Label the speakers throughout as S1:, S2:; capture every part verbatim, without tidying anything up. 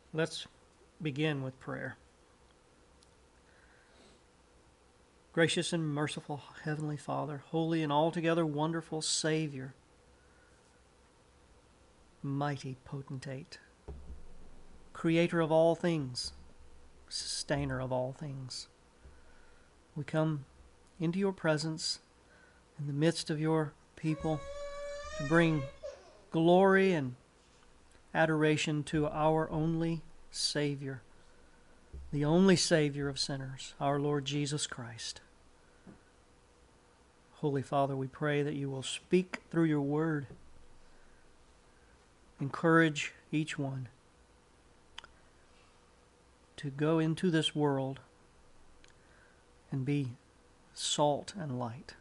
S1: Let's begin with prayer. Gracious and merciful Heavenly Father, holy and altogether wonderful Savior, mighty potentate, creator of all things, sustainer of all things, we come into your presence in the midst of your people to bring glory and adoration to our only Savior, the only Savior of sinners, our Lord Jesus Christ. Holy Father, we pray that you will speak through your word, encourage each one to go into this world and be salt and light.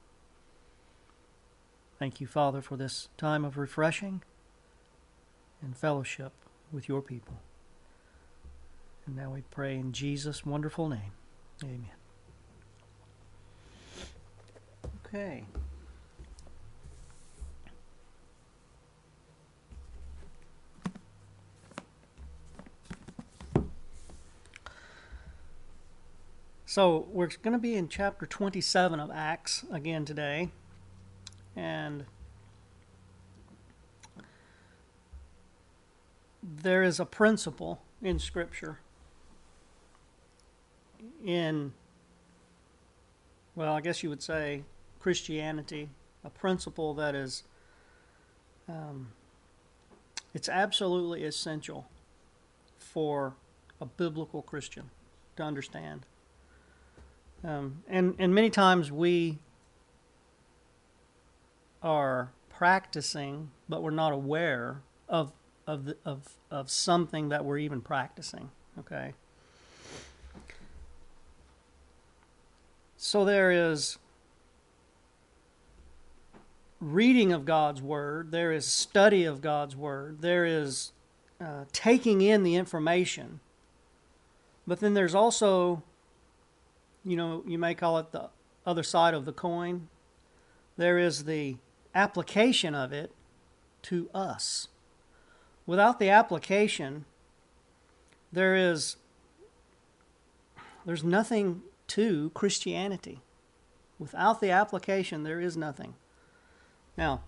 S1: Thank you, Father, for this time of refreshing and fellowship with your people. And now we pray in Jesus' wonderful name. Amen. Okay. So we're going to be in chapter twenty-seven of Acts again today. And there is a principle in Scripture in, well, I guess you would say Christianity, a principle that is, um, it's absolutely essential for a biblical Christian to understand. Um, and, and many times we are practicing, but we're not aware of of the, of of something that we're even practicing. Okay. So there is reading of God's Word, there is study of God's Word, there is uh, taking in the information, but then there's also, you know, you may call it the other side of the coin. There is the application of it to us. Without the application, there is there's nothing to Christianity. Without the application, there is nothing. Now,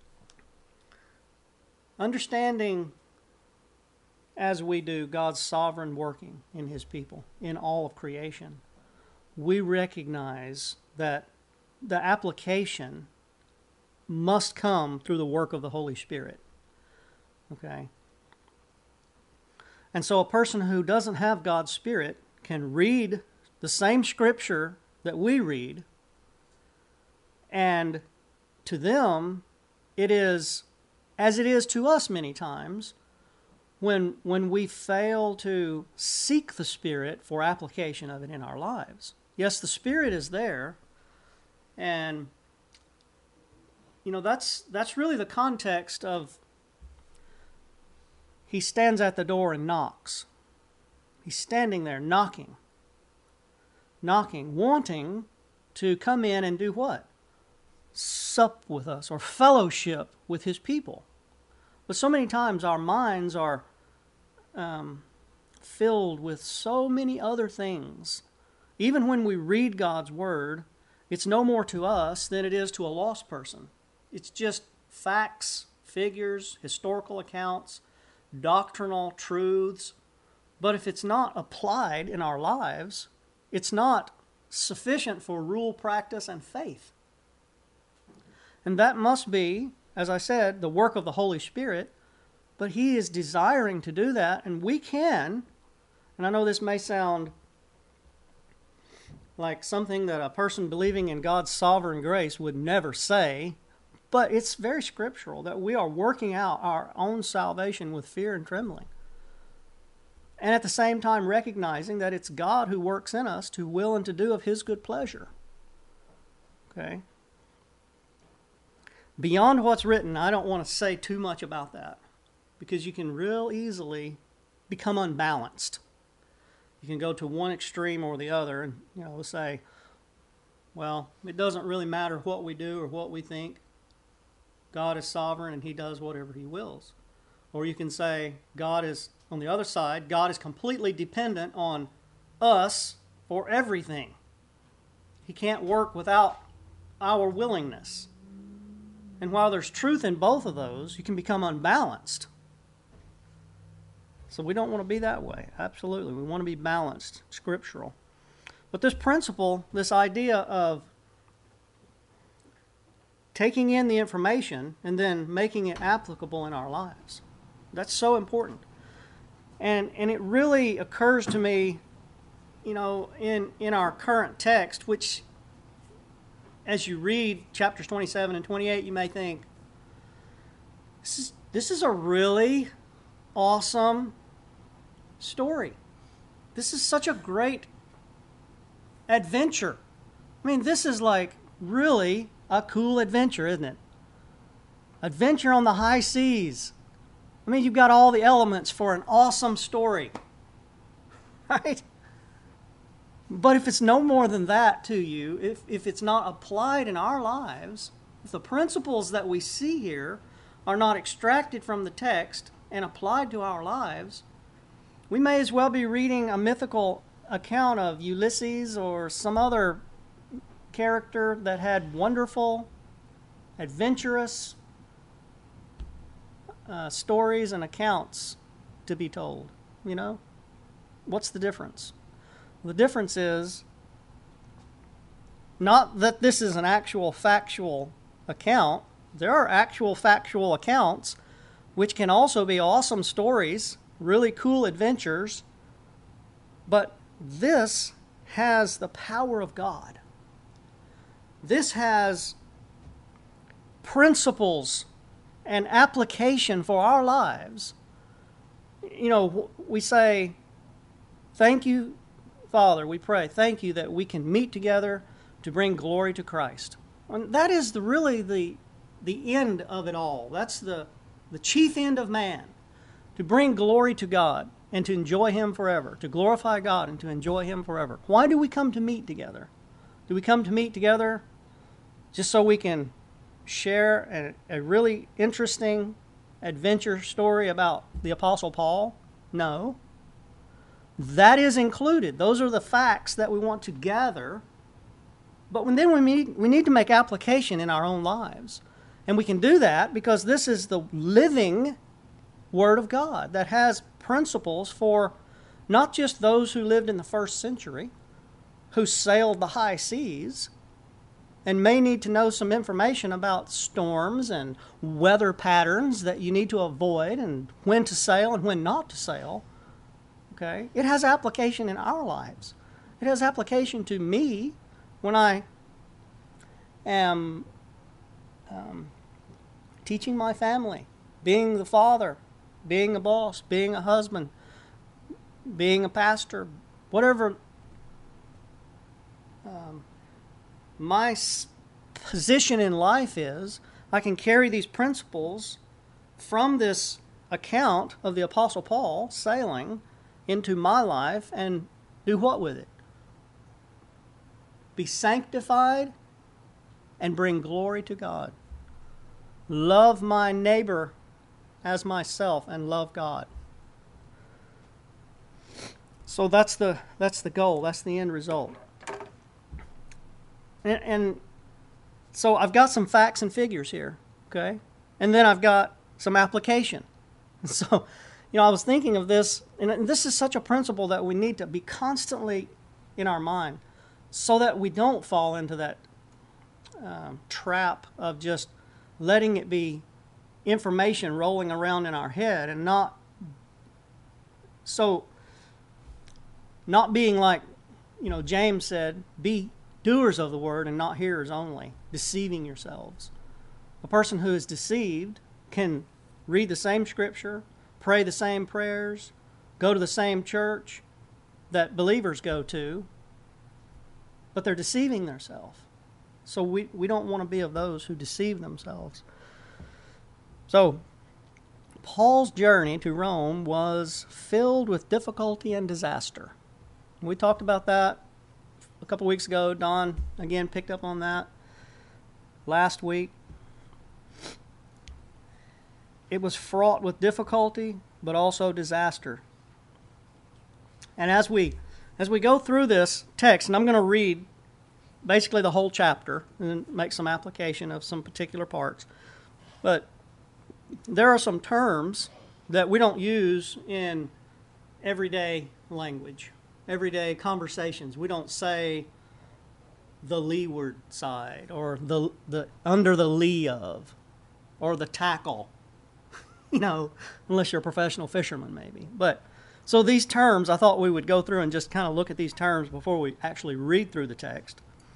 S1: understanding as we do God's sovereign working in His people, in all of creation, we recognize that the application must come through the work of the Holy Spirit. Okay? And so a person who doesn't have God's Spirit can read the same Scripture that we read, and to them, it is, as it is to us many times, when, when we fail to seek the Spirit for application of it in our lives. Yes, the Spirit is there, and you know, that's that's really the context of He stands at the door and knocks. He's standing there knocking. Knocking, wanting to come in and do what? Sup with us or fellowship with His people. But so many times our minds are um, filled with so many other things. Even when we read God's Word, it's no more to us than it is to a lost person. It's just facts, figures, historical accounts, doctrinal truths. But if it's not applied in our lives, it's not sufficient for rule, practice, and faith. And that must be, as I said, the work of the Holy Spirit. But He is desiring to do that, and we can, and I know this may sound like something that a person believing in God's sovereign grace would never say, but it's very scriptural that we are working out our own salvation with fear and trembling. And at the same time recognizing that it's God who works in us to will and to do of His good pleasure. Okay? Beyond what's written, I don't want to say too much about that, because you can real easily become unbalanced. You can go to one extreme or the other and, you know, say, well, it doesn't really matter what we do or what we think. God is sovereign and He does whatever He wills. Or you can say, God is On the other side, God is completely dependent on us for everything. He can't work without our willingness. And while there's truth in both of those, you can become unbalanced. So we don't want to be that way. Absolutely. We want to be balanced, scriptural. But this principle, this idea of taking in the information and then making it applicable in our lives, that's so important. And and it really occurs to me, you know, in, in our current text, which as you read chapters twenty-seven and twenty-eight, you may think, this is, this is a really awesome story. This is such a great adventure. I mean, this is like really a cool adventure, isn't it? Adventure on the high seas. I mean, you've got all the elements for an awesome story, right? But if it's no more than that to you, if, if it's not applied in our lives, if the principles that we see here are not extracted from the text and applied to our lives, we may as well be reading a mythical account of Ulysses or some other character that had wonderful, adventurous uh, stories and accounts to be told. You know? What's the difference? The difference is not that this is an actual factual account. There are actual factual accounts which can also be awesome stories, really cool adventures, but this has the power of God. This has principles and application for our lives. You know, we say, thank you, Father, we pray, thank you that we can meet together to bring glory to Christ. And that is the, really the, the end of it all. That's the, the chief end of man, to bring glory to God and to enjoy Him forever, to glorify God and to enjoy Him forever. Why do we come to meet together? Do we come to meet together just so we can share a, a really interesting adventure story about the Apostle Paul? No. That is included. Those are the facts that we want to gather. But when then we need, we need to make application in our own lives. And we can do that because this is the living Word of God that has principles for not just those who lived in the first century, who sailed the high seas, and may need to know some information about storms and weather patterns that you need to avoid and when to sail and when not to sail. Okay? It has application in our lives. It has application to me when I am um, teaching my family, being the father, being a boss, being a husband, being a pastor, whatever um, my position in life is, I can carry these principles from this account of the Apostle Paul sailing into my life and do what with it? Be sanctified and bring glory to God. Love my neighbor as myself and love God. So that's the that's the goal. That's the end result. And, and so I've got some facts and figures here, okay? And then I've got some application. So, you know, I was thinking of this, and this is such a principle that we need to be constantly in our mind so that we don't fall into that um, trap of just letting it be information rolling around in our head and not so not being like, you know, James said, be doers of the word and not hearers only, deceiving yourselves. A person who is deceived can read the same scripture, pray the same prayers, go to the same church that believers go to, but they're deceiving themselves. So we, we don't want to be of those who deceive themselves. So, Paul's journey to Rome was filled with difficulty and disaster. We talked about that a couple weeks ago. Don, again, picked up on that last week. It was fraught with difficulty, but also disaster. And as we as we go through this text, and I'm going to read basically the whole chapter and make some application of some particular parts, but there are some terms that we don't use in everyday language, everyday conversations. We don't say the leeward side, or the the under the lee of, or the tackle, you know, unless you're a professional fisherman maybe. But so these terms, I thought we would go through and just kind of look at these terms before we actually read through the text.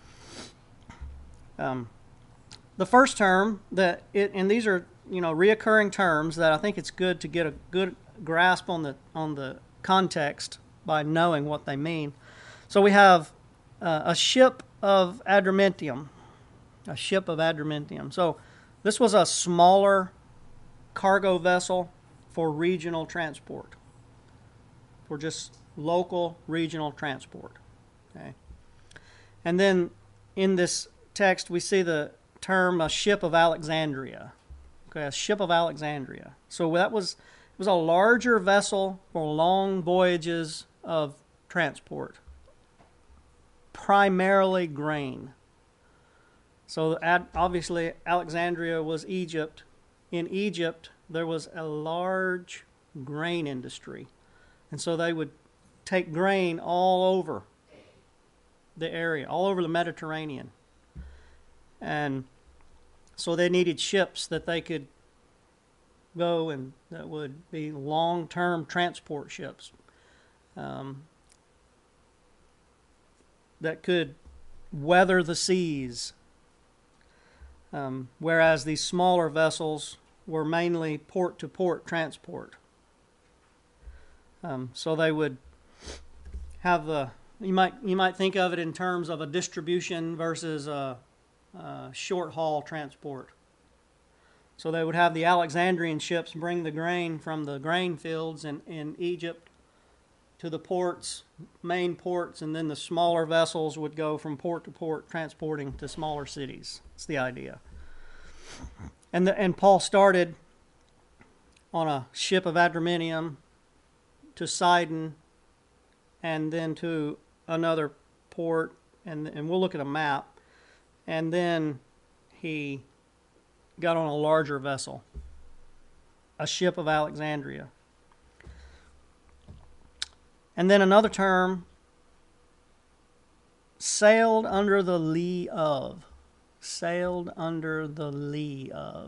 S1: Um, the first term that it, and these are, you know, reoccurring terms that I think it's good to get a good grasp on the on the context by knowing what they mean. So we have uh, a ship of Adramyttium, a ship of Adramyttium. So this was a smaller cargo vessel for regional transport, for just local regional transport. Okay, and then in this text we see the term a ship of Alexandria. Okay, a ship of Alexandria. So that was it was a larger vessel for long voyages of transport, primarily grain. So obviously Alexandria was Egypt. In Egypt there was a large grain industry, and so they would take grain all over the area, all over the Mediterranean. And so they needed ships that they could go and that would be long-term transport ships um, that could weather the seas, um, whereas these smaller vessels were mainly port-to-port transport. Um, so they would have the you might you might think of it in terms of a distribution versus a, a short haul transport. So they would have the Alexandrian ships bring the grain from the grain fields in, in Egypt to the ports, main ports, and then the smaller vessels would go from port to port, transporting to smaller cities. That's the idea. And the, and Paul started on a ship of Adramyttium to Sidon, and then to another port, and and we'll look at a map, and then he got on a larger vessel, a ship of Alexandria. And then another term, sailed under the lee of. Sailed under the lee of.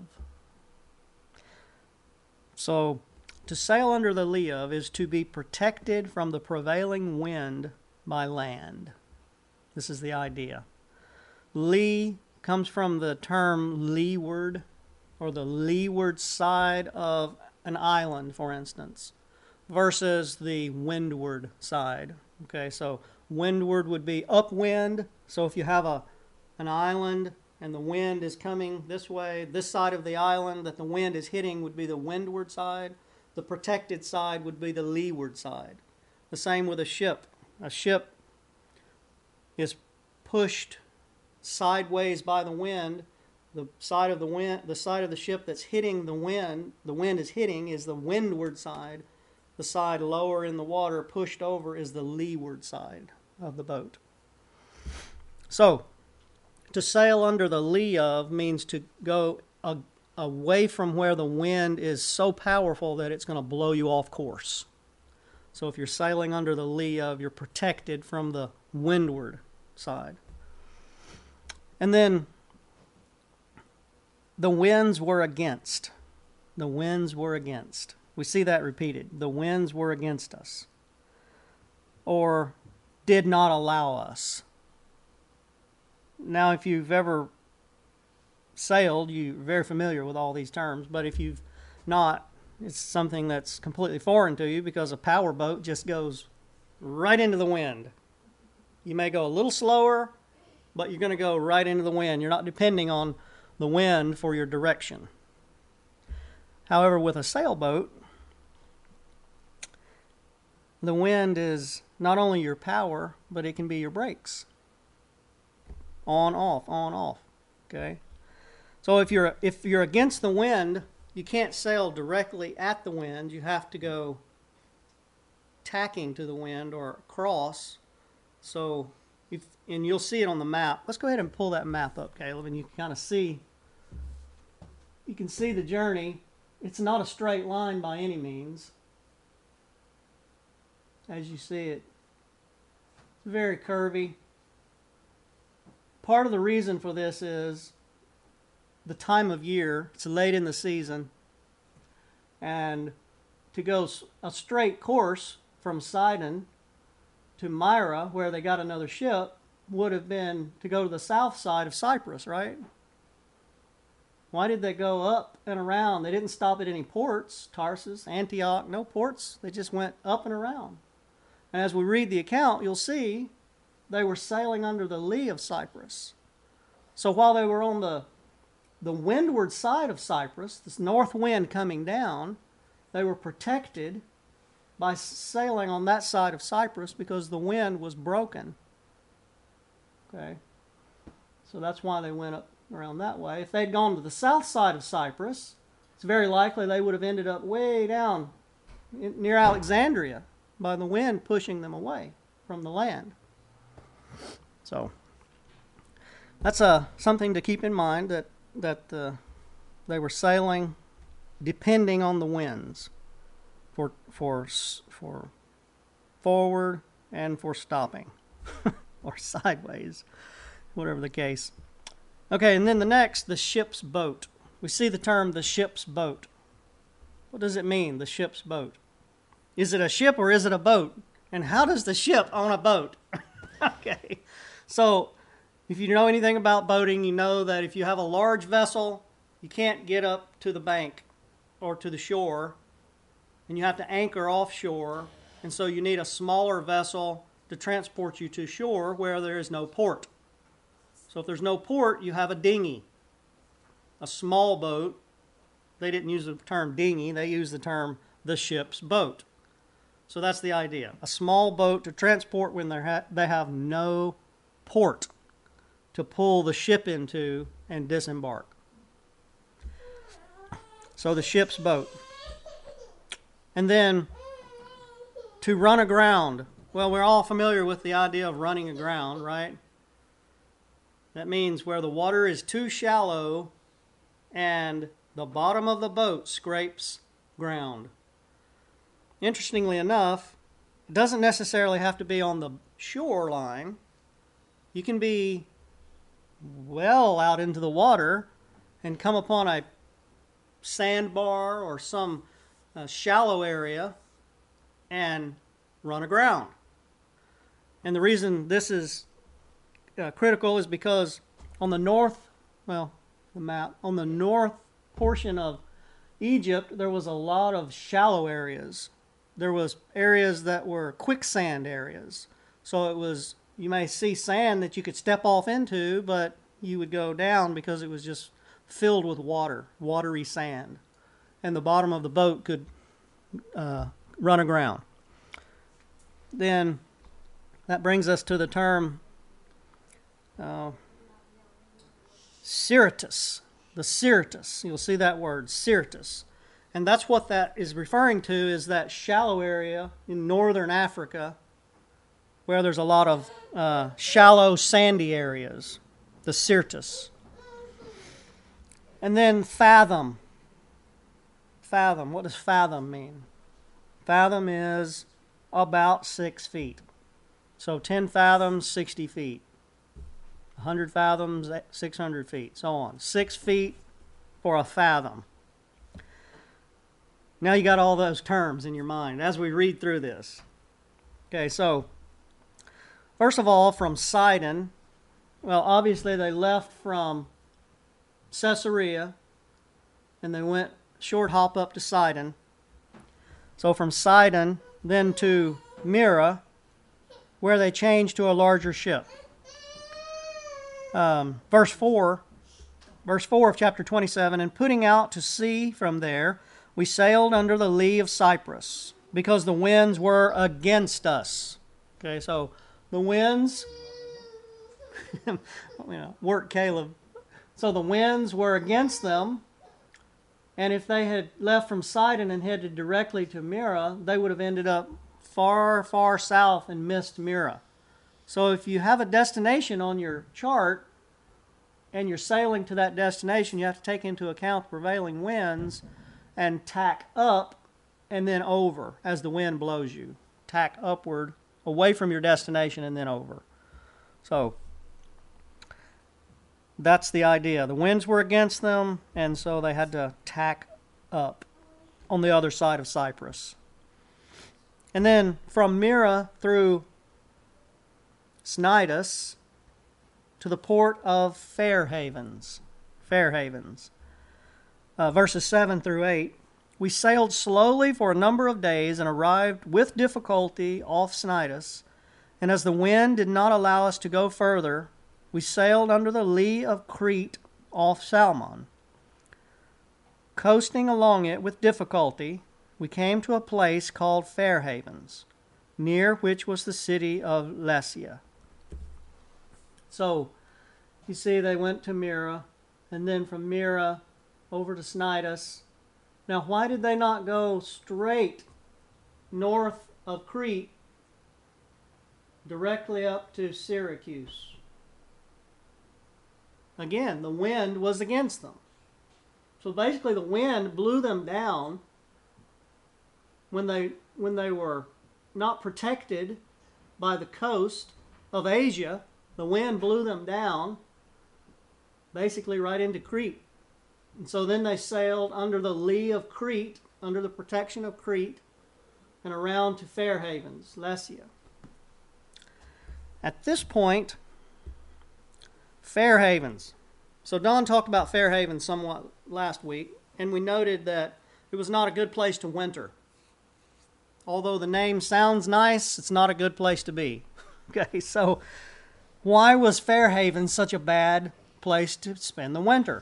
S1: So, to sail under the lee of is to be protected from the prevailing wind by land. This is the idea. Lee comes from the term leeward, or the leeward side of an island, for instance, versus the windward side. Okay, so windward would be upwind. So if you have a an island and the wind is coming this way, this side of the island that the wind is hitting would be the windward side. The protected side would be the leeward side. The same with a ship. A ship is pushed sideways by the wind. The side of the wind, the side of the ship that's hitting the wind, the wind is hitting, is the windward side. The side lower in the water, pushed over, is the leeward side of the boat. So, to sail under the lee of means to go a, away from where the wind is so powerful that it's going to blow you off course. So if you're sailing under the lee of, you're protected from the windward side. And then the winds were against. The winds were against. We see that repeated. The winds were against us. Or did not allow us. Now, if you've ever sailed, you're very familiar with all these terms, but if you've not, it's something that's completely foreign to you, because a power boat just goes right into the wind. You may go a little slower, but you're going to go right into the wind. You're not depending on the wind for your direction. However, with a sailboat, the wind is not only your power, but it can be your brakes. On, off, on, off. Okay? So if you're if you're against the wind, you can't sail directly at the wind. You have to go tacking to the wind or across. So, if, and you'll see it on the map. Let's go ahead and pull that map up, Caleb, and you can kind of see, you can see the journey. It's not a straight line by any means. As you see it, it's very curvy. Part of the reason for this is the time of year. It's late in the season, and to go a straight course from Sidon to Myra, where they got another ship, would have been to go to the south side of Cyprus, right? Why did they go up and around? They didn't stop at any ports, Tarsus, Antioch, no ports. They just went up and around. And as we read the account, you'll see they were sailing under the lee of Cyprus. So while they were on the, the windward side of Cyprus, this north wind coming down, they were protected by sailing on that side of Cyprus because the wind was broken. Okay, so that's why they went up around that way. If they'd gone to the south side of Cyprus, it's very likely they would have ended up way down in, near Alexandria by the wind pushing them away from the land. So that's uh, something to keep in mind, that, that uh, they were sailing depending on the winds for, for, for forward and for stopping or sideways, whatever the case. Okay, and then the next, the ship's boat. We see the term the ship's boat. What does it mean, the ship's boat? Is it a ship or is it a boat? And how does the ship own a boat? Okay, so if you know anything about boating, you know that if you have a large vessel, you can't get up to the bank or to the shore, and you have to anchor offshore, and so you need a smaller vessel to transport you to shore where there is no port. So if there's no port, you have a dinghy, a small boat. They didn't use the term dinghy, they used the term the ship's boat. So that's the idea, a small boat to transport when ha- they have no port to pull the ship into and disembark. So the ship's boat. And then to run aground. Well, we're all familiar with the idea of running aground, right? That means where the water is too shallow and the bottom of the boat scrapes ground. Interestingly enough, it doesn't necessarily have to be on the shoreline. You can be well out into the water and come upon a sandbar or some uh, shallow area and run aground. And the reason this is uh, critical is because on the north, well, the map, on the north portion of Egypt, there was a lot of shallow areas. There was areas that were quicksand areas. So it was, you may see sand that you could step off into, but you would go down because it was just filled with water, watery sand. And the bottom of the boat could uh, run aground. Then that brings us to the term uh, Syrtis, the Syrtis. You'll see that word, Syrtis. And that's what that is referring to, is that shallow area in northern Africa where there's a lot of uh, shallow, sandy areas, the Syrtis. And then fathom. Fathom. What does fathom mean? Fathom is about six feet. So ten fathoms, sixty feet. one hundred fathoms, six hundred feet, so on. Six feet for a fathom. Now you got all those terms in your mind as we read through this. Okay, so first of all, from Sidon, well, obviously they left from Caesarea and they went short hop up to Sidon. So from Sidon, then to Myra, where they changed to a larger ship. Um, verse four, verse four of chapter twenty-seven, and putting out to sea from there, we sailed under the lee of Cyprus, because the winds were against us. Okay, so the winds, you know, work Caleb. So the winds were against them, And if they had left from Sidon and headed directly to Myra, they would have ended up far, far south and missed Myra. So if you have a destination on your chart and you're sailing to that destination, you have to take into account the prevailing winds and tack up and then over as the wind blows you. Tack upward, away from your destination, and then over. So that's the idea. The winds were against them, and so they had to tack up on the other side of Cyprus. And then from Myra through Cnidus to the port of Fair Havens. Fair Havens. Uh, verses seven through eight. We sailed slowly for a number of days and arrived with difficulty off Cnidus. And as the wind did not allow us to go further, we sailed under the lee of Crete off Salmon. Coasting along it with difficulty, we came to a place called Fair Havens, near which was the city of Lasea. So, you see, they went to Myra, and then from Myra over to Cnidus. Now, why did they not go straight north of Crete, directly up to Syracuse? Again, the wind was against them. So basically the wind blew them down when they when they were not protected by the coast of Asia. The wind blew them down basically right into Crete. And so then they sailed under the lee of Crete, under the protection of Crete, and around to Fair Havens, Lasea. At this point, Fair Havens. So Don talked about Fair Havens somewhat last week, and we noted that it was not a good place to winter. Although the name sounds nice, it's not a good place to be. Okay, so why was Fair Havens such a bad place to spend the winter?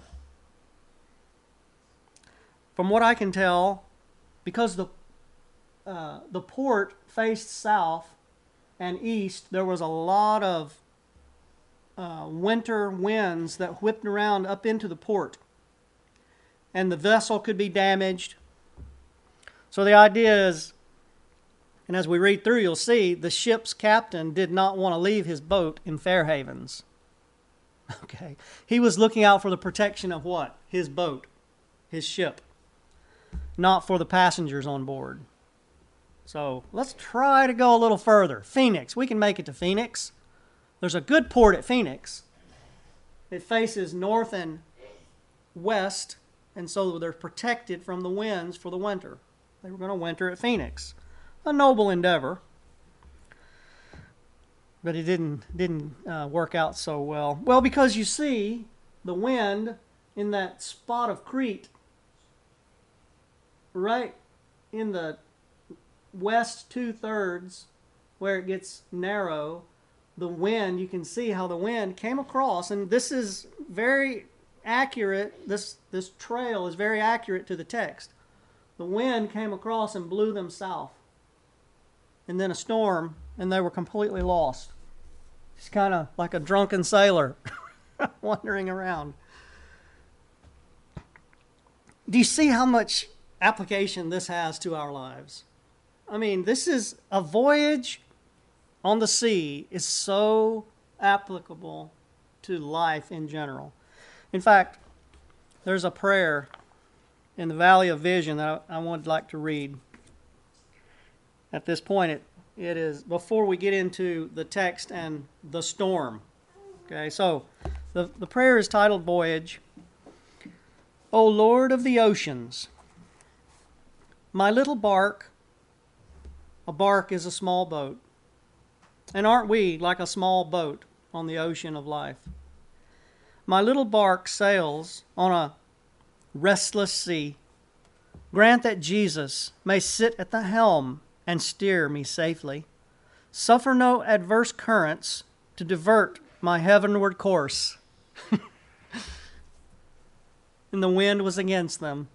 S1: From what I can tell, because the uh, the port faced south and east, there was a lot of uh, winter winds that whipped around up into the port. And the vessel could be damaged. So the idea is, and as we read through, you'll see the ship's captain did not want to leave his boat in Fair Havens. Okay. He was looking out for the protection of what? His boat, his ship, not for the passengers on board. So let's try to go a little further. Phoenix. We can make it to Phoenix. There's a good port at Phoenix. It faces north and west, and so they're protected from the winds for the winter. They were going to winter at Phoenix. A noble endeavor, but it didn't didn't uh, work out so well. Well, because you see the wind in that spot of Crete, right in the west two-thirds where it gets narrow, the wind, you can see how the wind came across, and this is very accurate. This this trail is very accurate to the text. The wind came across and blew them south. And then a storm, and they were completely lost. It's kind of like a drunken sailor wandering around. Do you see how much application this has to our lives? I mean, this is a voyage on the sea is so applicable to life in general. In fact, there's a prayer in the Valley of Vision that I, I would like to read. At this point, it, it is before we get into the text and the storm. Okay, so the, the prayer is titled Voyage. O Lord of the oceans, my little bark, a bark is a small boat, and aren't we like a small boat on the ocean of life? My little bark sails on a restless sea. Grant that Jesus may sit at the helm and steer me safely. Suffer no adverse currents to divert my heavenward course. And the wind was against them.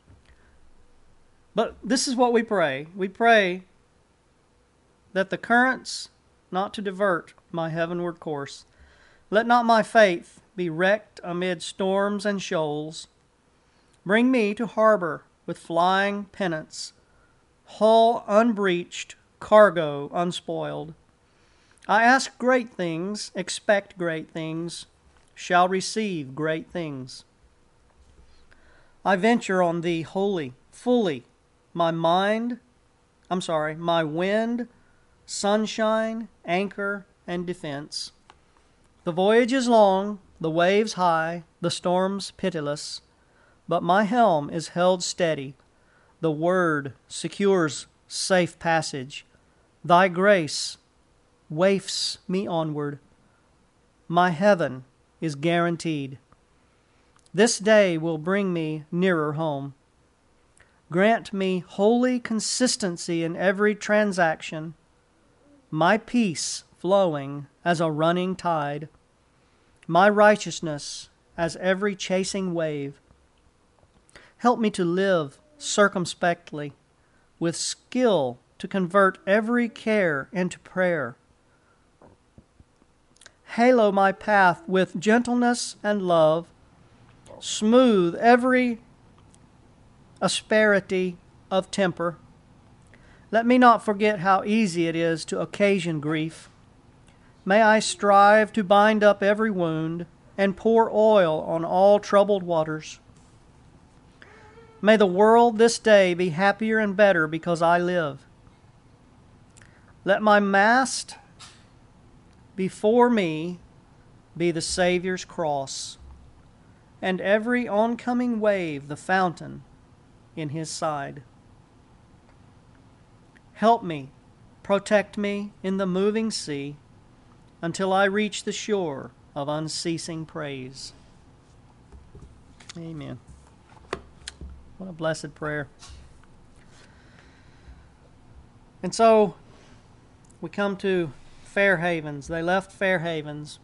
S1: But this is what we pray. We pray that the currents not to divert my heavenward course. Let not my faith be wrecked amid storms and shoals. Bring me to harbor with flying pennants, hull unbreached, cargo unspoiled. I ask great things, expect great things, shall receive great things. I venture on thee wholly, fully, my mind, I'm sorry, my wind, sunshine, anchor, and defense. The voyage is long, the waves high, the storms pitiless, but my helm is held steady. The word secures safe passage. Thy grace wafts me onward. My heaven is guaranteed. This day will bring me nearer home. Grant me holy consistency in every transaction, my peace flowing as a running tide, my righteousness as every chasing wave. Help me to live circumspectly, with skill to convert every care into prayer. Halo my path with gentleness and love, smooth every asperity of temper. Let me not forget how easy it is to occasion grief. May I strive to bind up every wound and pour oil on all troubled waters. May the world this day be happier and better because I live. Let my mast before me be the Savior's cross, and every oncoming wave the fountain in his side. Help me, protect me in the moving sea, until I reach the shore of unceasing praise. Amen. What a blessed prayer. And so we come to Fair Havens. They left Fair Havens.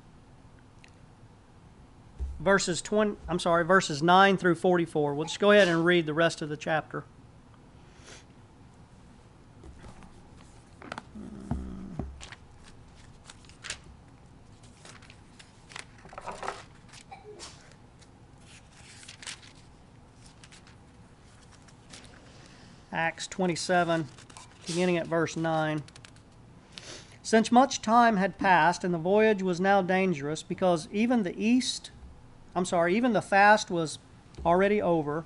S1: Verses twenty, I'm sorry, verses nine through forty-four. We'll just go ahead and read the rest of the chapter. Acts twenty-seven, beginning at verse nine. Since much time had passed and the voyage was now dangerous, because even the east, I'm sorry, even the fast was already over,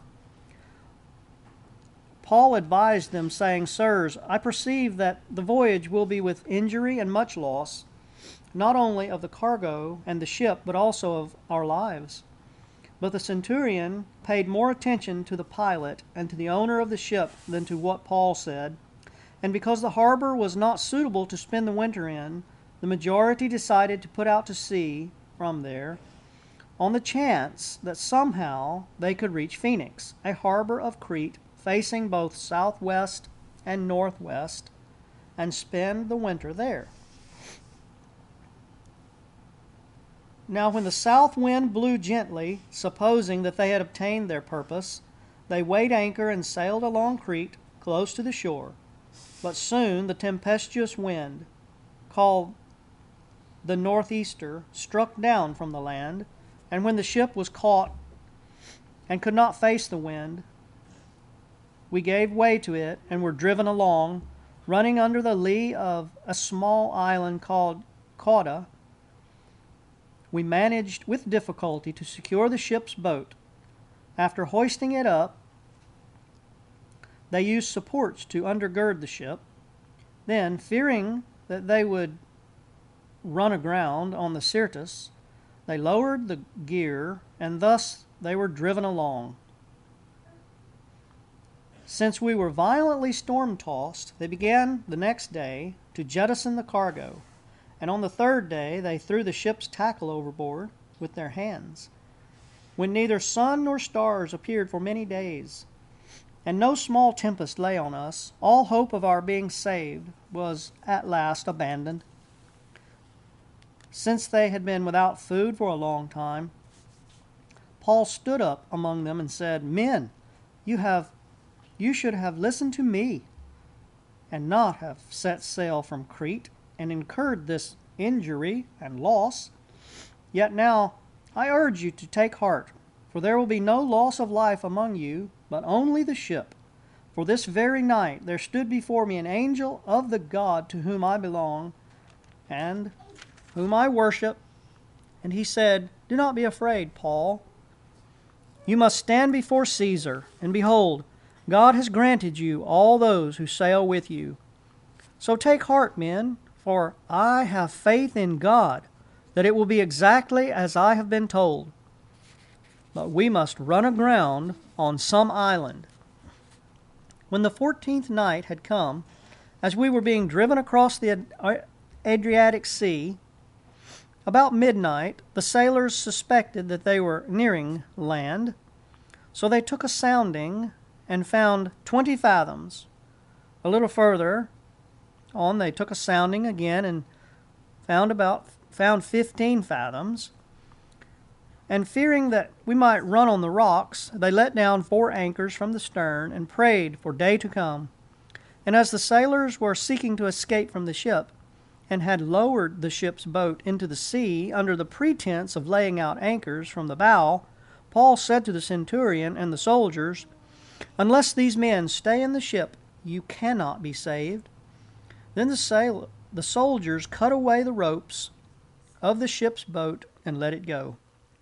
S1: Paul advised them, saying, Sirs, I perceive that the voyage will be with injury and much loss, not only of the cargo and the ship, but also of our lives. But the centurion paid more attention to the pilot and to the owner of the ship than to what Paul said. And because the harbor was not suitable to spend the winter in, the majority decided to put out to sea from there, on the chance that somehow they could reach Phoenix, a harbor of Crete facing both southwest and northwest, and spend the winter there. Now when the south wind blew gently, supposing that they had obtained their purpose, they weighed anchor and sailed along Crete, close to the shore. But soon the tempestuous wind, called the northeaster, struck down from the land, and when the ship was caught and could not face the wind, we gave way to it and were driven along, running under the lee of a small island called Cauda. We managed with difficulty to secure the ship's boat. After hoisting it up, they used supports to undergird the ship. Then, fearing that they would run aground on the Syrtis, they lowered the gear, and thus they were driven along. Since we were violently storm-tossed, they began the next day to jettison the cargo, and on the third day they threw the ship's tackle overboard with their hands, when neither sun nor stars appeared for many days, and no small tempest lay on us. All hope of our being saved was at last abandoned. Since they had been without food for a long time, Paul stood up among them and said, Men, you have you should have listened to me, and not have set sail from Crete, and incurred this injury and loss. Yet now I urge you to take heart, For there will be no loss of life among you, but only the ship. For this very night there stood before me an angel of the God to whom I belong, and whom I worship, and he said, Do not be afraid, Paul. You must stand before Caesar, and behold, God has granted you all those who sail with you. So take heart, men, for I have faith in God, that it will be exactly as I have been told. But we must run aground on some island. When the fourteenth night had come, as we were being driven across the Adriatic Sea, about midnight, the sailors suspected that they were nearing land. So they took a sounding and found twenty fathoms. A little further on, they took a sounding again and found about found fifteen fathoms. And fearing that we might run on the rocks, they let down four anchors from the stern and prayed for day to come. And as the sailors were seeking to escape from the ship, and had lowered the ship's boat into the sea under the pretense of laying out anchors from the bow, Paul said to the centurion and the soldiers, Unless these men stay in the ship, you cannot be saved. Then the, sail- the soldiers cut away the ropes of the ship's boat and let it go.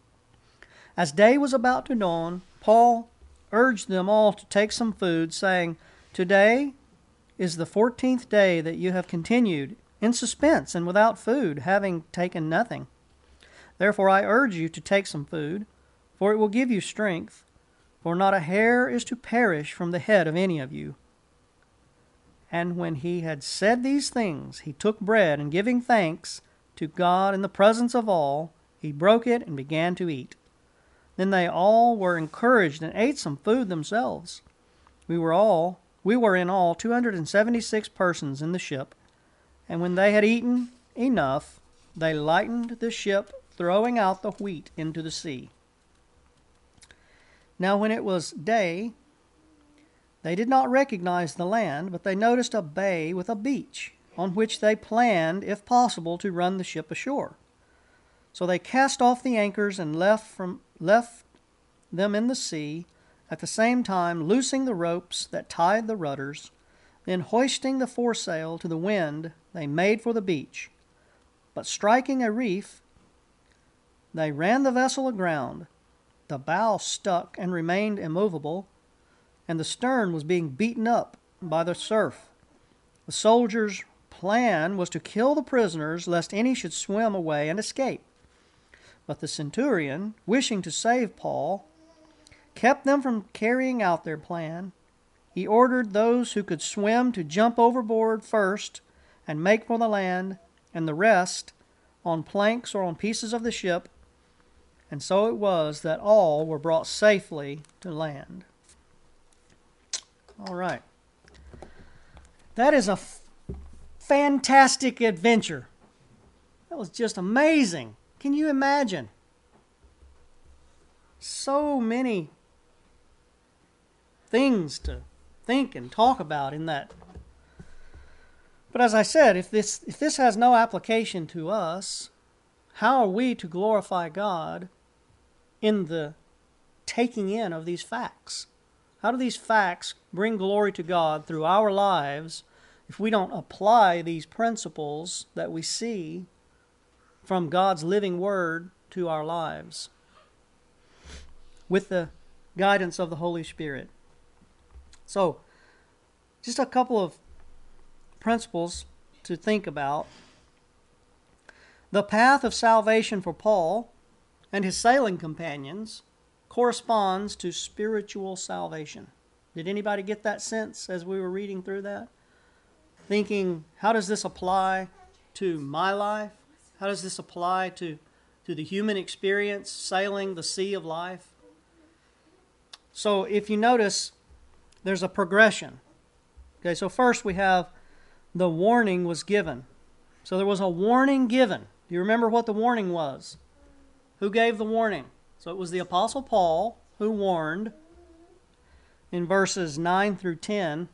S1: As day was about to dawn, Paul urged them all to take some food, saying, Today is the fourteenth day that you have continued in suspense and without food, having taken nothing. Therefore I urge you to take some food, for it will give you strength, for not a hair is to perish from the head of any of you. And when he had said these things, he took bread, and giving thanks to God in the presence of all, he broke it and began to eat. Then they all were encouraged and ate some food themselves. We were all, we were in all two hundred and seventy-six persons in the ship. And when they had eaten enough, they lightened the ship, throwing out the wheat into the sea. Now when it was day, they did not recognize the land, but they noticed a bay with a beach, on which they planned, if possible, to run the ship ashore. So they cast off the anchors and left from left them in the sea, at the same time loosing the ropes that tied the rudders. Then hoisting the foresail to the wind, they made for the beach. But striking a reef, they ran the vessel aground. The bow stuck and remained immovable, and the stern was being beaten up by the surf. The soldiers' plan was to kill the prisoners, lest any should swim away and escape. But the centurion, wishing to save Paul, kept them from carrying out their plan. He ordered those who could swim to jump overboard first and make for the land, and the rest on planks or on pieces of the ship. And so it was that all were brought safely to land. All right. That is a f- fantastic adventure. That was just amazing. Can you imagine? So many things to think and talk about in that. But as I said, if this if this has no application to us, how are we to glorify God in the taking in of these facts? How do these facts bring glory to God through our lives if we don't apply these principles that we see from God's living word to our lives with the guidance of the Holy Spirit? So, just a couple of principles to think about. The path of salvation for Paul and his sailing companions corresponds to spiritual salvation. Did anybody get that sense as we were reading through that? Thinking, how does this apply to my life? How does this apply to, to the human experience, sailing the sea of life? So if you notice, there's a progression. Okay, so first we have the warning was given. So there was a warning given. Do you remember what the warning was? Who gave the warning? So it was the Apostle Paul who warned in verses nine through ten.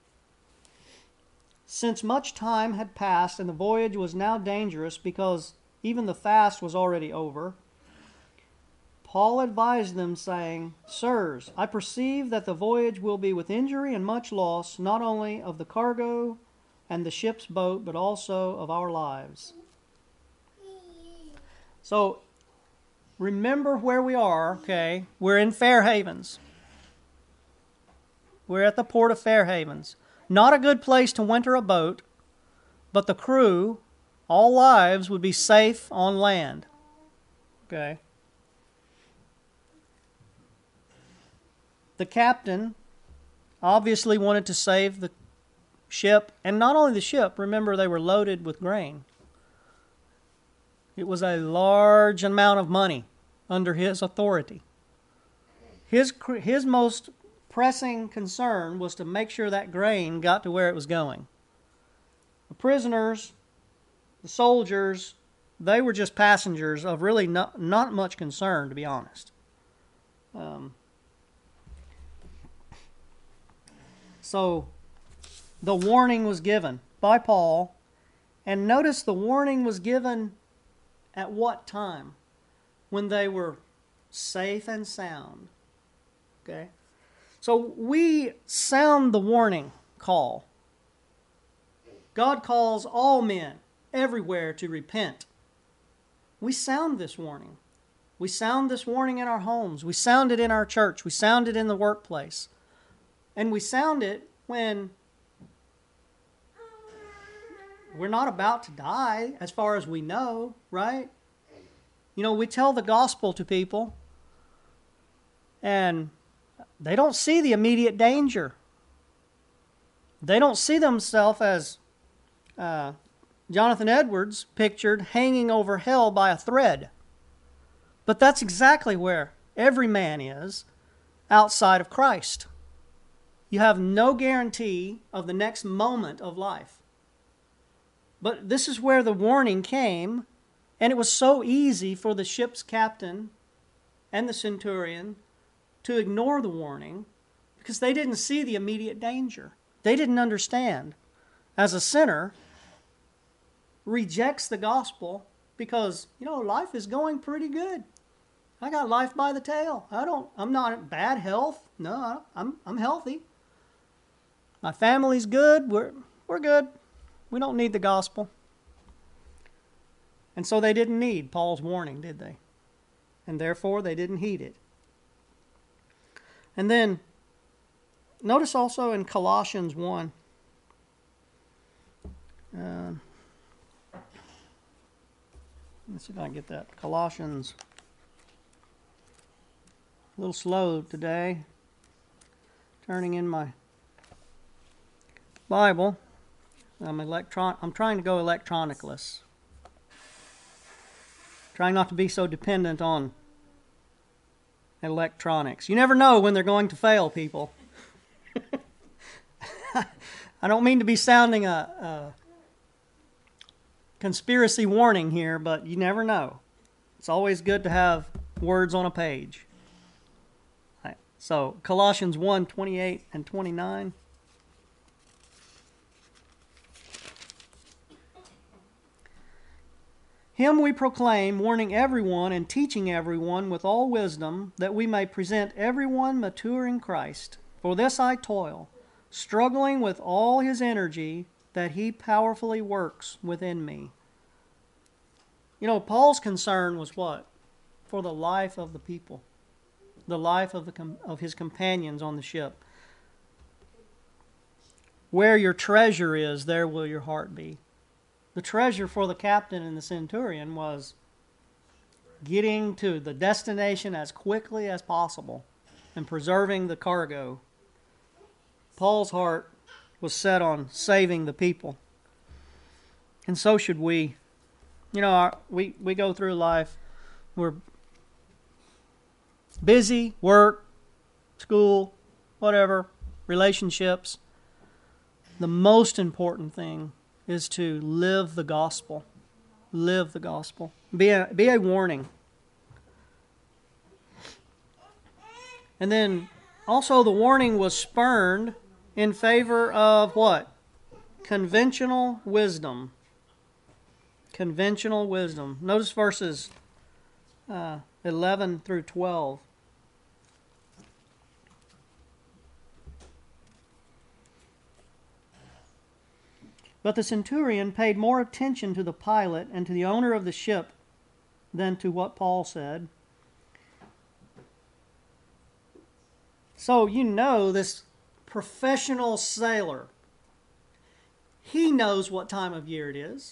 S1: Since much time had passed and the voyage was now dangerous because even the fast was already over, Paul advised them, saying, Sirs, I perceive that the voyage will be with injury and much loss, not only of the cargo and the ship's boat, but also of our lives. So, remember where we are, okay? We're in Fair Havens. We're at the port of Fair Havens. Not a good place to winter a boat, but the crew, all lives, would be safe on land. Okay? The captain obviously wanted to save the ship, and not only the ship, remember they were loaded with grain. It was a large amount of money under his authority. His, his most pressing concern was to make sure that grain got to where it was going. The prisoners, the soldiers, they were just passengers of really not, not much concern, to be honest. Um, so the warning was given by Paul, and notice the warning was given at what time? When they were safe and sound. Okay? So we sound the warning call. God calls all men everywhere to repent. We sound this warning. We sound this warning in our homes. We sound it in our church. We sound it in the workplace. And we sound it when we're not about to die, as far as we know, right? You know, we tell the gospel to people, and they don't see the immediate danger. They don't see themselves as uh, Jonathan Edwards pictured hanging over hell by a thread. But that's exactly where every man is outside of Christ. You have no guarantee of the next moment of life. But this is where the warning came, and it was so easy for the ship's captain and the centurion to ignore the warning because they didn't see the immediate danger. They didn't understand. As a sinner rejects the gospel because, you know, life is going pretty good. I got life by the tail. I don't, I'm not in bad health. No, I'm, I'm healthy. My family's good. We're, we're good. We don't need the gospel. And so they didn't need Paul's warning, did they? And therefore they didn't heed it. And then, notice also in Colossians one. Uh, let's see if I can get that. Colossians. A little slow today. Turning in my Bible. I'm electron. I'm trying to go electronicless. Trying not to be so dependent on electronics. You never know when they're going to fail, people. I don't mean to be sounding a, a conspiracy warning here, but you never know. It's always good to have words on a page. Right. So Colossians one, twenty-eight and twenty-nine. Him we proclaim, warning everyone and teaching everyone with all wisdom, that we may present everyone mature in Christ. For this I toil, struggling with all his energy that he powerfully works within me. You know, Paul's concern was what? For the life of the people, the life of, the com- of his companions on the ship. Where your treasure is, there will your heart be. The treasure for the captain and the centurion was getting to the destination as quickly as possible and preserving the cargo. Paul's heart was set on saving the people. And so should we. You know, our, we, we go through life, we're busy, work, school, whatever, relationships. The most important thing is to live the gospel. Live the gospel. Be a, be a warning. And then also the warning was spurned in favor of what? Conventional wisdom. Conventional wisdom. Notice verses uh, eleven through twelve. But the centurion paid more attention to the pilot and to the owner of the ship than to what Paul said. So you know this professional sailor, he knows what time of year it is.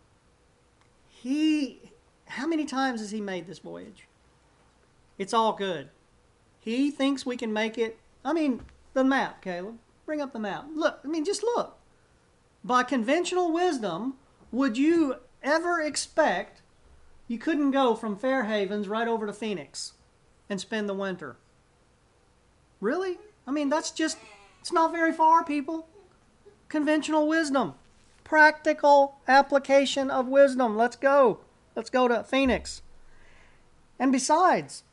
S1: He, how many times has he made this voyage? It's all good. He thinks we can make it. I mean, the map, Caleb. Bring up the map. Look, I mean, just look. By conventional wisdom, would you ever expect you couldn't go from Fairhavens right over to Phoenix and spend the winter? Really? I mean, that's just, it's not very far, people. Conventional wisdom. Practical application of wisdom. Let's go. Let's go to Phoenix. And besides,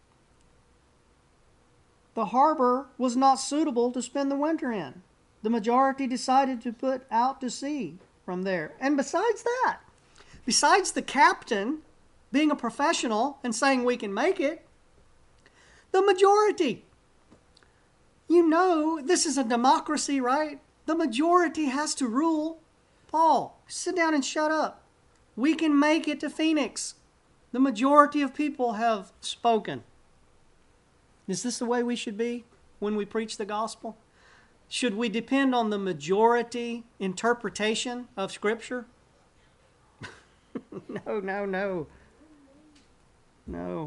S1: the harbor was not suitable to spend the winter in. The majority decided to put out to sea from there. And besides that, besides the captain being a professional and saying we can make it, the majority, you know, this is a democracy, right? The majority has to rule. Paul, sit down and shut up. We can make it to Phoenix. The majority of people have spoken. Is this the way we should be when we preach the gospel? Should we depend on the majority interpretation of Scripture? No, no, no. No.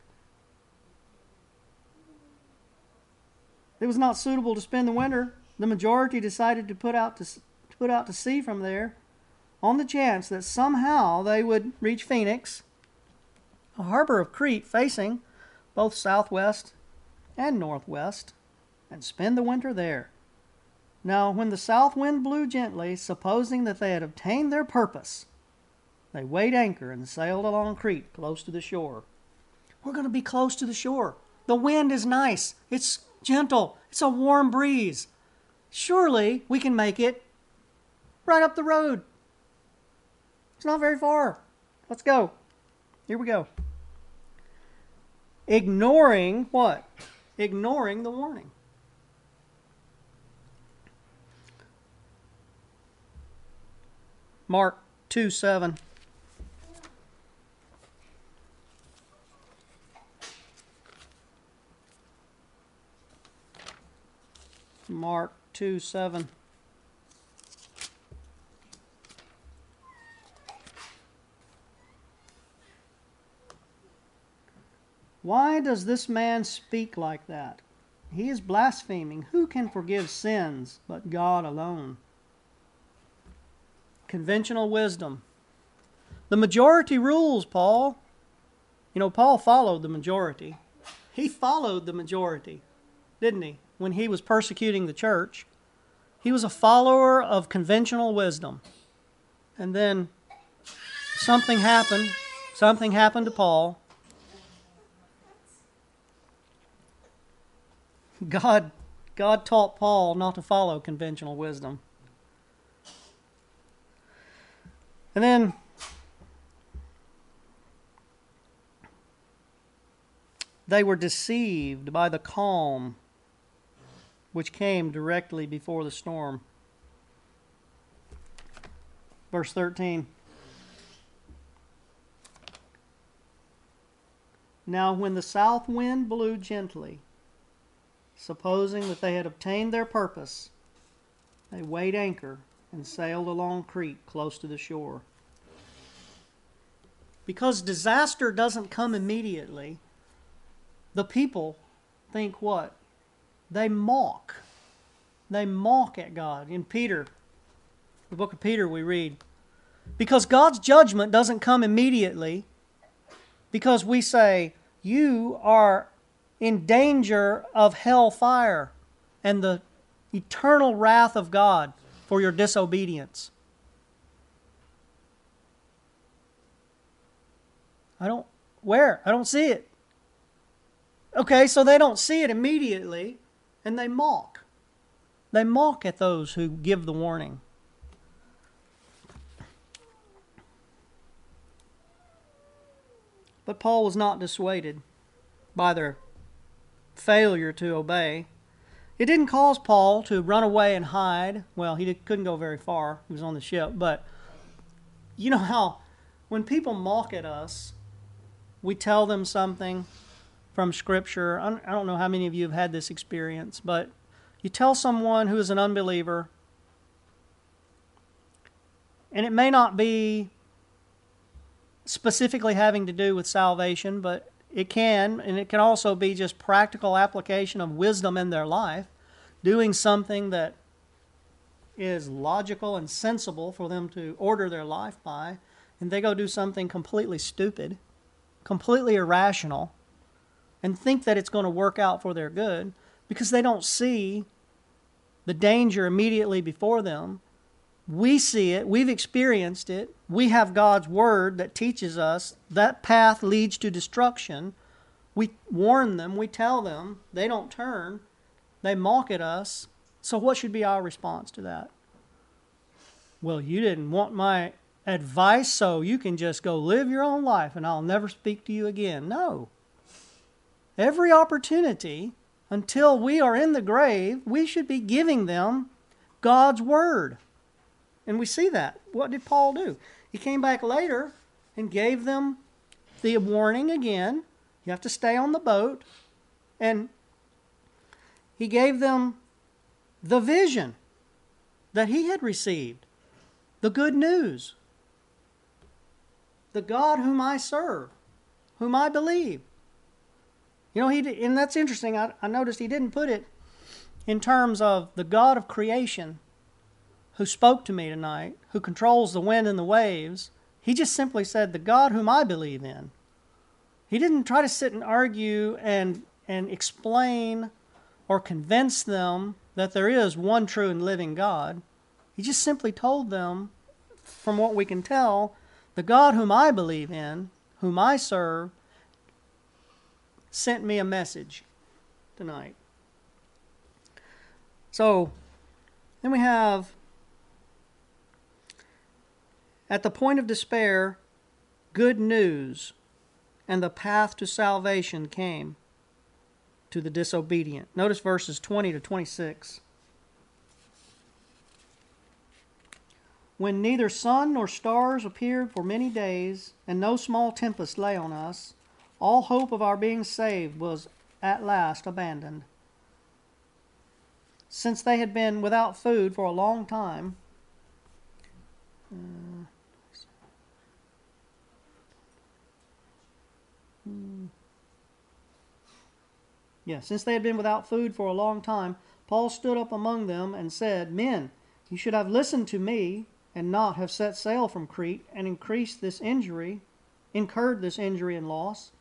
S1: It was not suitable to spend the winter. The majority decided to put out to, to put out to sea from there on the chance that somehow they would reach Phoenix, a harbor of Crete facing both southwest and northwest, and spend the winter there. Now, when the south wind blew gently, supposing that they had obtained their purpose, they weighed anchor and sailed along Crete, close to the shore. We're going to be close to the shore. The wind is nice. It's gentle. It's a warm breeze. Surely we can make it right up the road. It's not very far. Let's go. Here we go. Ignoring what? Ignoring the warning. Mark two seven. Mark two seven. Why does this man speak like that? He is blaspheming. Who can forgive sins but God alone? Conventional wisdom. The majority rules, Paul. You know, Paul followed the majority. He followed the majority, didn't he? When he was persecuting the church, he was a follower of conventional wisdom. And then something happened. Something happened to Paul. God, God taught Paul not to follow conventional wisdom. And then they were deceived by the calm which came directly before the storm. Verse thirteen. Now when the south wind blew gently, supposing that they had obtained their purpose, they weighed anchor and sailed along Crete close to the shore. Because disaster doesn't come immediately, the people think what? They mock. They mock at God. In Peter, the book of Peter, we read, because God's judgment doesn't come immediately, because we say, you are in danger of hell fire and the eternal wrath of God for your disobedience. I don't, where? I don't see it. Okay, so they don't see it immediately, and they mock. They mock at those who give the warning. But Paul was not dissuaded by their failure to obey. It didn't cause Paul to run away and hide. Well, he did, couldn't go very far. He was on the ship. But you know how when people mock at us, we tell them something from Scripture. I don't know how many of you have had this experience, but you tell someone who is an unbeliever, and it may not be specifically having to do with salvation, but it can, and it can also be just practical application of wisdom in their life, doing something that is logical and sensible for them to order their life by, and they go do something completely stupid, completely irrational, and think that it's going to work out for their good because they don't see the danger immediately before them. We see it. We've experienced it. We have God's Word that teaches us that path leads to destruction. We warn them. We tell them. They don't turn. They mock at us. So what should be our response to that? Well, you didn't want my advice, so you can just go live your own life and I'll never speak to you again. No. Every opportunity, until we are in the grave, we should be giving them God's Word. And we see that. What did Paul do? He came back later and gave them the warning again. You have to stay on the boat. And he gave them the vision that he had received. The good news. The God whom I serve, whom I believe. You know, he did, and that's interesting. I, I noticed he didn't put it in terms of the God of creation who spoke to me tonight, who controls the wind and the waves. He just simply said, the God whom I believe in. He didn't try to sit and argue and, and explain or convince them that there is one true and living God. He just simply told them, from what we can tell, the God whom I believe in, whom I serve, sent me a message tonight. So, then we have, at the point of despair, good news and the path to salvation came to the disobedient. Notice verses twenty to twenty-six. When neither sun nor stars appeared for many days, and no small tempest lay on us, all hope of our being saved was at last abandoned. Since they had been without food for a long time, uh, Yeah, since they had been without food for a long time, Paul stood up among them and said, Men, you should have listened to me and not have set sail from Crete and increased this injury, incurred this injury and loss.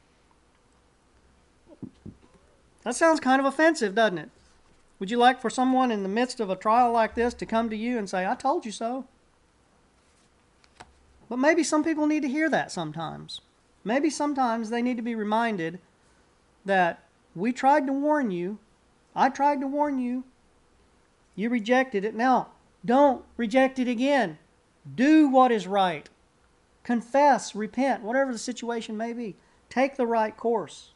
S1: That sounds kind of offensive, doesn't it? Would you like for someone in the midst of a trial like this to come to you and say, I told you so? But maybe some people need to hear that sometimes. Maybe sometimes they need to be reminded that we tried to warn you. I tried to warn you. You rejected it. Now, don't reject it again. Do what is right. Confess, repent, whatever the situation may be. Take the right course.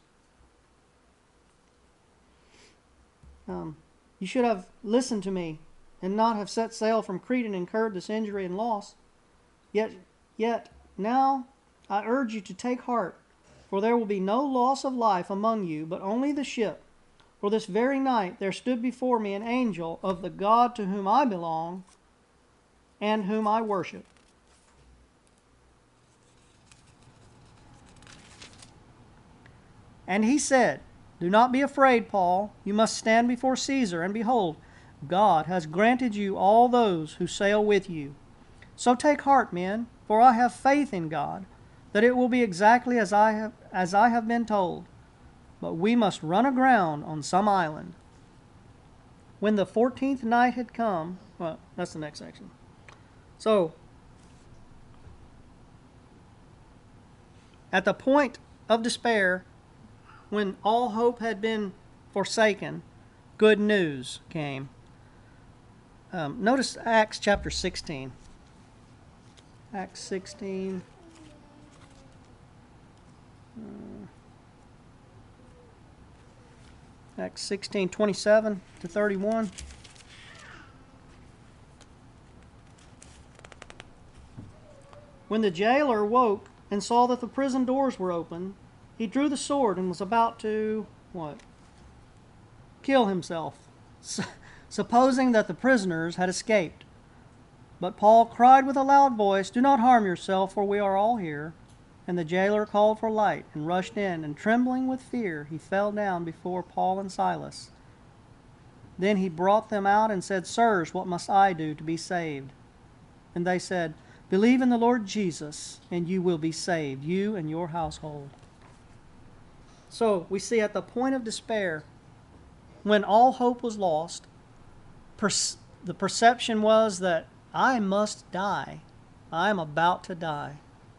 S1: Um, you should have listened to me and not have set sail from Crete and incurred this injury and loss. Yet, yet now I urge you to take heart, for there will be no loss of life among you, but only the ship. For this very night there stood before me an angel of the God to whom I belong and whom I worship. And he said, Do not be afraid, Paul. You must stand before Caesar, and behold, God has granted you all those who sail with you. So take heart, men, for I have faith in God, that it will be exactly as I have as I have been told. But we must run aground on some island. When the fourteenth night had come, well, that's the next section. So, at the point of despair, when all hope had been forsaken, good news came. Um, notice Acts chapter sixteen. Acts sixteen. Acts sixteen, twenty-seven to thirty-one. When the jailer woke and saw that the prison doors were open, he drew the sword and was about to, what? Kill himself, supposing that the prisoners had escaped. But Paul cried with a loud voice, "Do not harm yourself, for we are all here." And the jailer called for light and rushed in, and trembling with fear, he fell down before Paul and Silas. Then he brought them out and said, "Sirs, what must I do to be saved?" And they said, "Believe in the Lord Jesus, and you will be saved, you and your household." So we see at the point of despair, when all hope was lost, per- the perception was that I must die. I am about to die.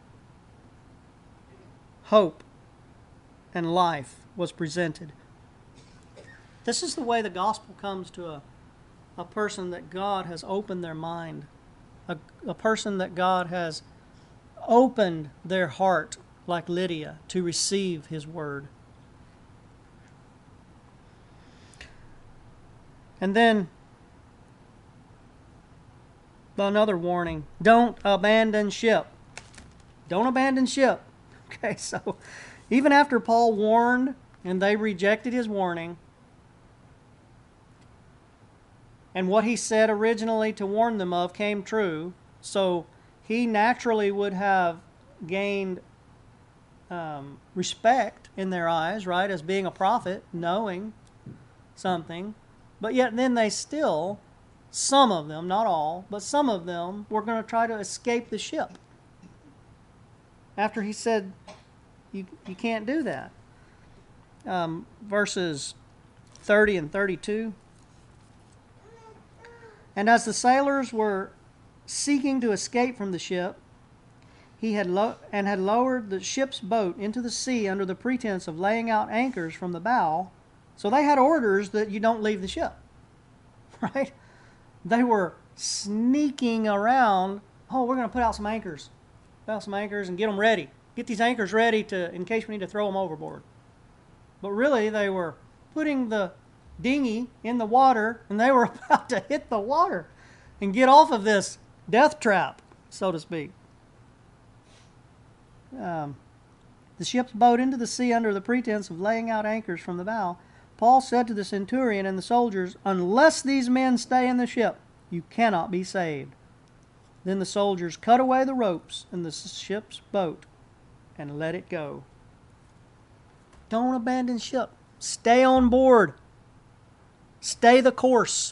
S1: Hope and life was presented. This is the way the gospel comes to a, a person that God has opened their mind, a, a person that God has opened their heart, like Lydia, to receive his word. And then another warning: don't abandon ship. Don't abandon ship. Okay, so even after Paul warned and they rejected his warning, and what he said originally to warn them of came true, so he naturally would have gained um, respect in their eyes, right, as being a prophet, knowing something. But yet then they still, some of them, not all, but some of them were going to try to escape the ship. After he said, you, you can't do that. Um, verses thirty and thirty-two. And as the sailors were seeking to escape from the ship, he had lo- and had lowered the ship's boat into the sea under the pretense of laying out anchors from the bow. So they had orders that you don't leave the ship, right? They were sneaking around. Oh, we're going to put out some anchors. Put out some anchors and get them ready. Get these anchors ready to in case we need to throw them overboard. But really, they were putting the dinghy in the water, and they were about to hit the water and get off of this death trap, so to speak. Um, the ship's boat into the sea under the pretense of laying out anchors from the bow. Paul said to the centurion and the soldiers, "Unless these men stay in the ship, you cannot be saved." Then the soldiers cut away the ropes in the ship's boat and let it go. Don't abandon ship. Stay on board. Stay the course.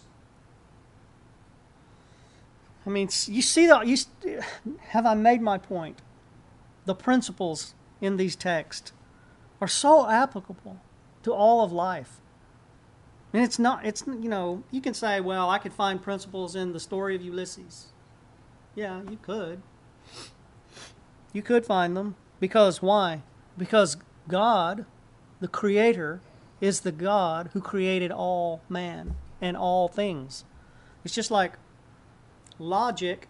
S1: I mean, you see that? You, have I made my point? The principles in these texts are so applicable to all of life. And it's not, it's, you know, you can say, well, I could find principles in the story of Ulysses. Yeah, you could. You could find them. Because why? Because God, the Creator, is the God who created all man and all things. It's just like logic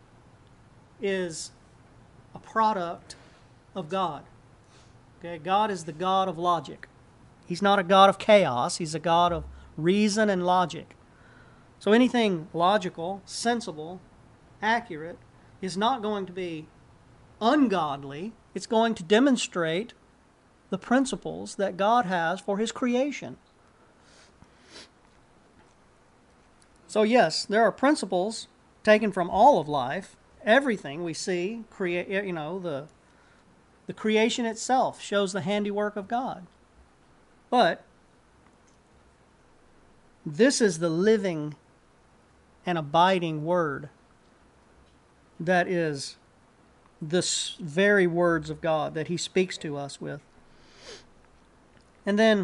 S1: is a product of God. Okay, God is the God of logic. He's not a God of chaos. He's a God of reason and logic. So anything logical, sensible, accurate is not going to be ungodly. It's going to demonstrate the principles that God has for His creation. So yes, there are principles taken from all of life. Everything we see, create, you know, the the creation itself shows the handiwork of God. But this is the living and abiding Word that is the very words of God that He speaks to us with. And then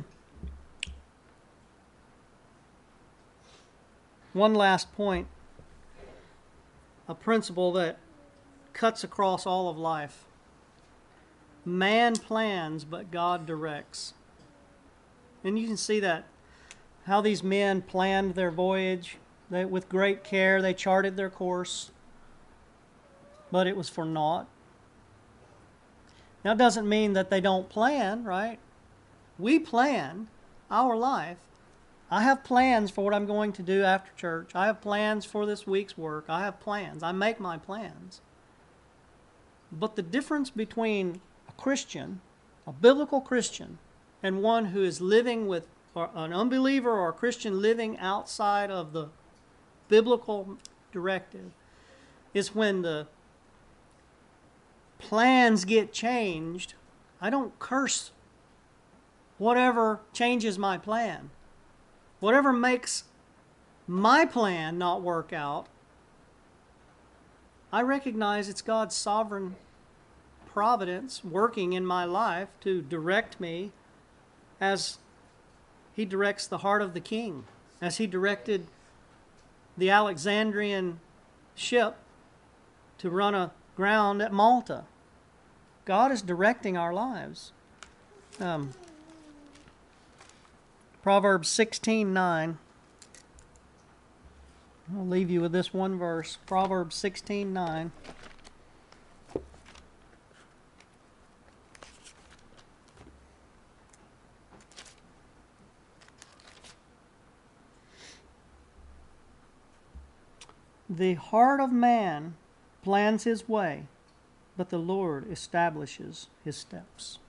S1: one last point, a principle that cuts across all of life. Man plans, but God directs. And you can see that, how these men planned their voyage. They, with great care, they charted their course, but it was for naught. Now, it doesn't mean that they don't plan, right? We plan our life. I have plans for what I'm going to do after church. I have plans for this week's work. I have plans. I make my plans. But the difference between a Christian, a biblical Christian, and one who is living with, or an unbeliever or a Christian living outside of the biblical directive, is when the plans get changed. I don't curse whatever changes my plan. Whatever makes my plan not work out, I recognize it's God's sovereign providence working in my life to direct me as He directs the heart of the king, as He directed the Alexandrian ship to run aground at Malta. God is directing our lives. Um, Proverbs sixteen nine. I'll leave you with this one verse. Proverbs sixteen nine. The heart of man plans his way, but the Lord establishes his steps.